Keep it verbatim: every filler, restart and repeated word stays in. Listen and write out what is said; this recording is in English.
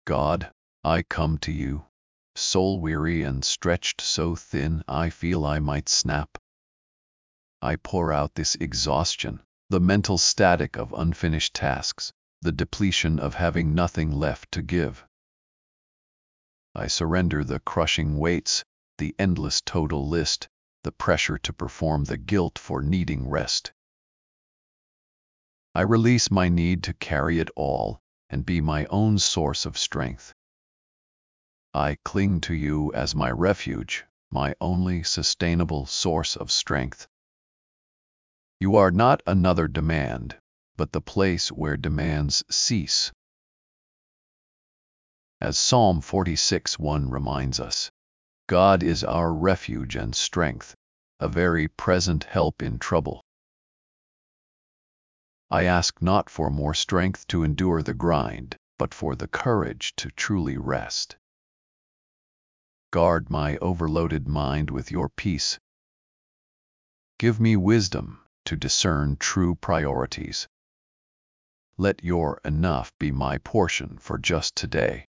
God, I come to you, soul-weary and stretched so thin I feel I might snap. I pour out this exhaustion, the mental static of unfinished tasks, the depletion of having nothing left to give. I surrender the crushing weights, the endless total list, the pressure to perform, the guilt for needing rest. I release my need to carry it all and be my own source of strength. I cling to you as my refuge, my only sustainable source of strength. You are not another demand, but the place where demands cease. As Psalm forty-six one reminds us, God is our refuge and strength, a very present help in trouble. I ask not for more strength to endure the grind, but for the courage to truly rest. Guard my overloaded mind with your peace. Give me wisdom to discern true priorities. Let your enough be my portion for just today.